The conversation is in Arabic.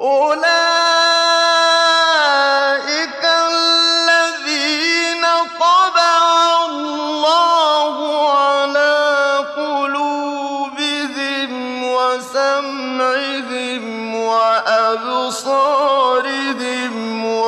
أولئك الذين طبع الله على قلوبهم وسمعهم وأبصارهم